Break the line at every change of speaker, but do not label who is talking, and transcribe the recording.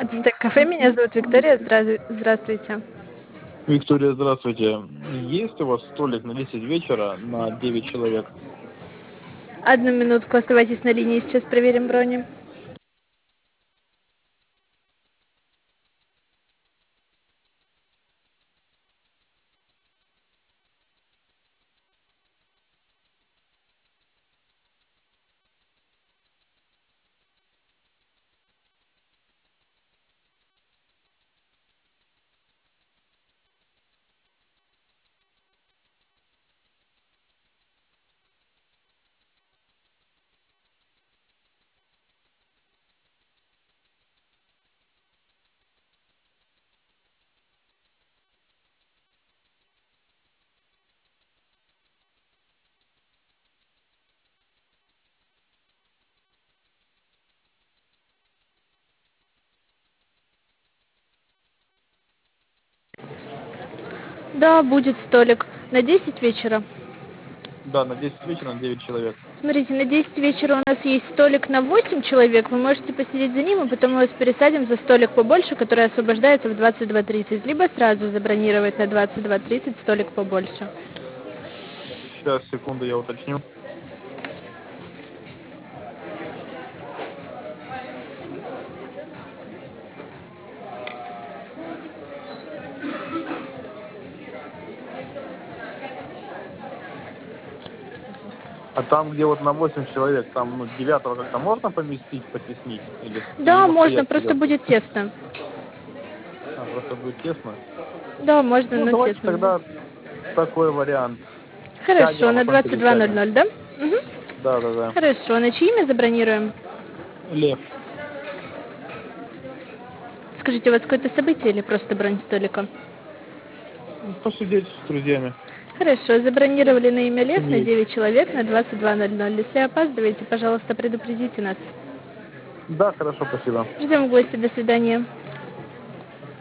Ацтек кафе, меня зовут Виктория. Здравствуйте.
Виктория, здравствуйте. Есть у вас столик на 10 вечера на 9 человек?
Одну минутку, оставайтесь на линии, сейчас проверим брони. Да, будет столик. На 10 вечера.
Да, на 10 вечера на 9 человек.
Смотрите, на 10 вечера у нас есть столик на 8 человек. Вы можете посидеть за ним, и потом мы вас пересадим за столик побольше, который освобождается в 22:30. Либо сразу забронировать на 22:30 столик побольше.
Сейчас, секунду, я уточню. А там, где вот на 8 человек, там, ну, 9-го как-то можно поместить, потеснить? Или
Да,
ему
можно,
стоять
просто
придется?
будет тесно.
А, просто будет тесно?
Да, можно,
Ну,
но
давайте
тесно будет.
тогда такой вариант. Сядем,
Хорошо,
а
на
потом пересядем.
22:00, да? Угу.
Да, да, да.
Хорошо, на чье имя забронируем?
Лев.
Скажите, у вас какое-то событие или просто бронь столика?
Посидеть с друзьями.
Хорошо, забронировали на имя Лев на
Семьей.
9 человек на 22:00. Если опаздываете, пожалуйста, предупредите нас.
Да, хорошо, спасибо.
Ждем в гости, до свидания.